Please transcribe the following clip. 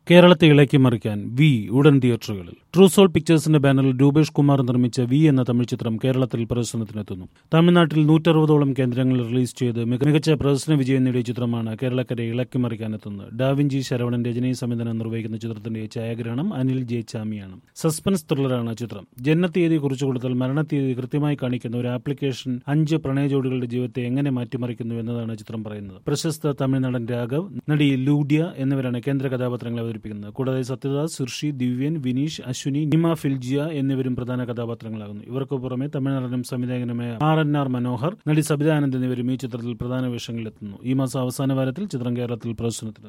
കേരളത്തെ ഇളക്കി മറിക്കാൻ വി ഉടൻ തിയേറ്ററുകളിൽ. ട്രൂസോൾ പിക്ചേഴ്സിന്റെ ബാനറിൽ രൂപേഷ് കുമാർ നിർമ്മിച്ച വി എന്ന തമിഴ് ചിത്രം കേരളത്തിൽ പ്രദർശനത്തിനെത്തുന്നു. തമിഴ്നാട്ടിൽ 160ഓളം കേന്ദ്രങ്ങളിൽ റിലീസ് ചെയ്ത് മികച്ച പ്രദർശന വിജയം നേടിയ ചിത്രമാണ് കേരളക്കരെ ഇളക്കി മറിക്കാനെത്തുന്നത്. ഡാവിഞ്ചി ശരവണൻ രചനയും സംവിധാനം നിർവഹിക്കുന്ന ചിത്രത്തിന്റെ ഛായാഗ്രഹണം അനിൽ ജെ ചാമിയാണ്. സസ്പെൻസ് ത്രില്ലറാണ് ചിത്രം. ജനനത്തീയതി കുറിച്ചു കൊടുത്താൽ മരണത്തീയതി കൃത്യമായി കാണിക്കുന്ന ഒരു ആപ്ലിക്കേഷൻ 5 പ്രണയ ജോഡികളുടെ ജീവിതത്തെ എങ്ങനെ മാറ്റിമറിക്കുന്നു എന്നതാണ് ചിത്രം പറയുന്നത്. പ്രശസ്ത തമിഴ് നടൻ രാഘവ്, നടി ലൂഡിയ എന്നിവരാണ് കേന്ദ്ര കഥാപാത്രങ്ങളെ അവതരിപ്പിക്കുന്നത്. കൂടാതെ സത്യദാസ്, സിർഷി, ദിവ്യൻ, വിനീഷ്, അശ്വിനി, നിമ ഫിൽജിയ എന്നിവരും പ്രധാന കഥാപാത്രങ്ങളാകുന്നു. ഇവർക്ക് പുറമെ തമിഴ് നടനും സംവിധായകനുമായ RNR മനോഹർ, നടി സബിത ആനന്ദ് എന്നിവരും ഈ ചിത്രത്തിൽ പ്രധാന വേഷങ്ങളിലെത്തുന്നു. ഈ മാസം അവസാന വാരത്തിൽ ചിത്രം കേരളത്തിൽ പ്രദർശനത്തിനെത്തും.